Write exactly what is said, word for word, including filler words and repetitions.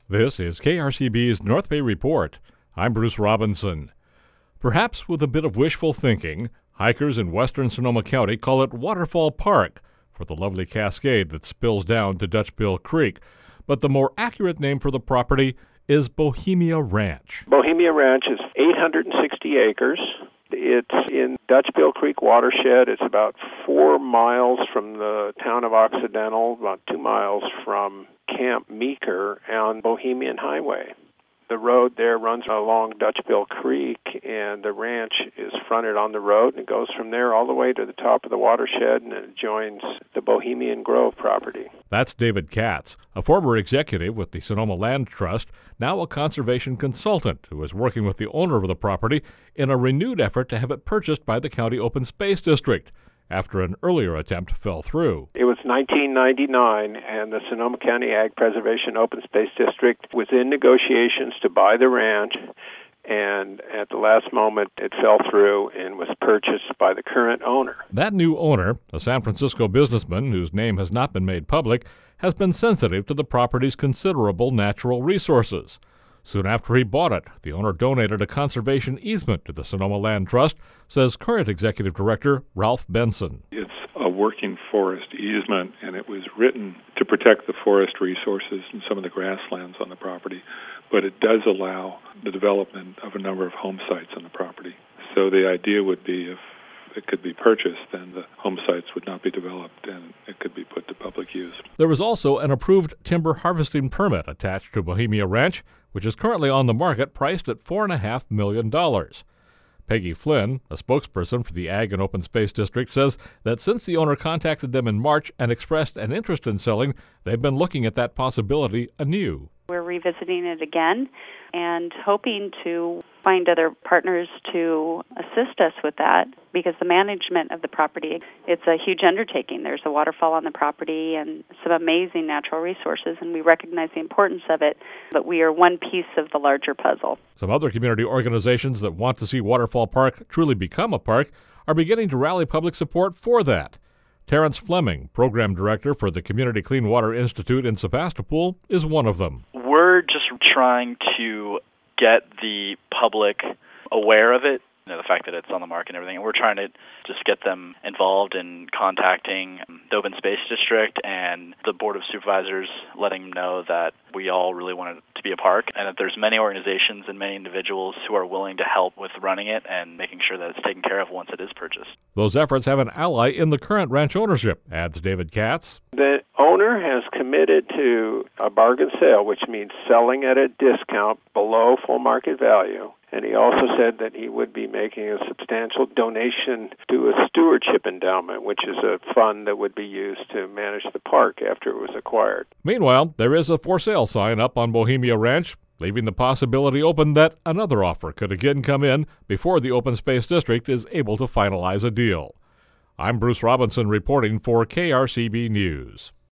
This is K R C B's North Bay Report. I'm Bruce Robinson. Perhaps with a bit of wishful thinking, hikers in western Sonoma County call it Waterfall Park for the lovely cascade that spills down to Dutch Bill Creek. But the more accurate name for the property is Bohemia Ranch. Bohemia Ranch is eight hundred sixty acres. It's in Dutch Bill Creek watershed. It's about four miles from the town of Occidental, about two miles from Camp Meeker on Bohemian Highway. The road there runs along Dutch Bill Creek, and the ranch is fronted on the road, and it goes from there all the way to the top of the watershed, and it joins the Bohemian Grove property. That's David Katz, a former executive with the Sonoma Land Trust, now a conservation consultant who is working with the owner of the property in a renewed effort to have it purchased by the County Open Space District, after an earlier attempt fell through. It was nineteen ninety-nine, and the Sonoma County Ag Preservation Open Space District was in negotiations to buy the ranch, and at the last moment it fell through and was purchased by the current owner. That new owner, a San Francisco businessman whose name has not been made public, has been sensitive to the property's considerable natural resources. Soon after he bought it, the owner donated a conservation easement to the Sonoma Land Trust, says current executive director Ralph Benson. It's a working forest easement, and it was written to protect the forest resources and some of the grasslands on the property, but it does allow the development of a number of home sites on the property. So the idea would be if it could be purchased, then the home sites would not be developed and it could be put to public use. There was also an approved timber harvesting permit attached to Bohemia Ranch, which is currently on the market priced at four point five million dollars. Peggy Flynn, a spokesperson for the Ag and Open Space District, says that since the owner contacted them in March and expressed an interest in selling, they've been looking at that possibility anew. We're revisiting it again and hoping to find other partners to assist us with that, because the management of the property, it's a huge undertaking. There's a waterfall on the property and some amazing natural resources, and we recognize the importance of it, but we are one piece of the larger puzzle. Some other community organizations that want to see Waterfall Park truly become a park are beginning to rally public support for that. Terrence Fleming, program director for the Community Clean Water Institute in Sebastopol, is one of them. We're just trying to get the public aware of it, you know, the fact that it's on the market and everything. And we're trying to just get them involved in contacting the Open Space District and the Board of Supervisors, letting them know that we all really want it to be a park, and that there's many organizations and many individuals who are willing to help with running it and making sure that it's taken care of once it is purchased. Those efforts have an ally in the current ranch ownership, adds David Katz. The owner has committed to a bargain sale, which means selling at a discount below full market value. And he also said that he would be making a substantial donation to a stewardship endowment, which is a fund that would be used to manage the park after it was acquired. Meanwhile, there is a for sale sign up on Bohemia Ranch, leaving the possibility open that another offer could again come in before the Open Space District is able to finalize a deal. I'm Bruce Robinson reporting for K R C B News.